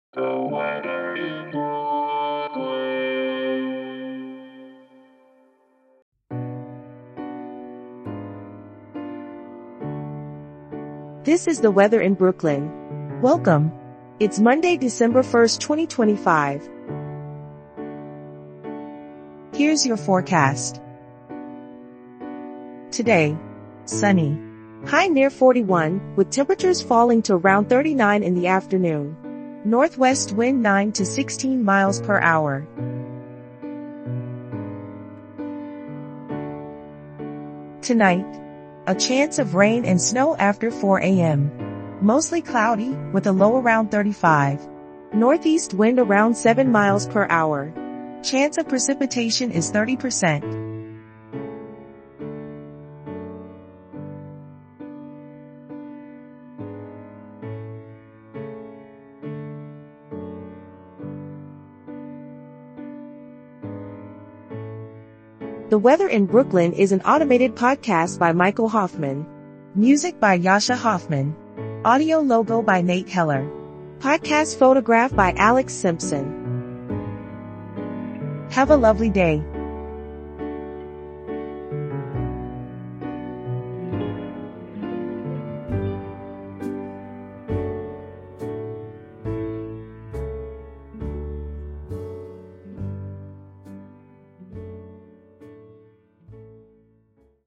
The weather in Brooklyn. This is the weather in Brooklyn. Welcome. It's Monday, December 1st, 2025. Here's your forecast. Today, sunny. High near 41, with temperatures falling to around 39 in the afternoon. Northwest wind 9 to 16 miles per hour. Tonight, a chance of rain and snow after 4 a.m. Mostly cloudy, with a low around 35. Northeast wind around 7 miles per hour. Chance of precipitation is 30%. The Weather in Brooklyn is an automated podcast by Michael Hoffman. Music by Yasha Hoffman. Audio logo by Nate Heller. Podcast photograph by Alex Simpson. Have a lovely day.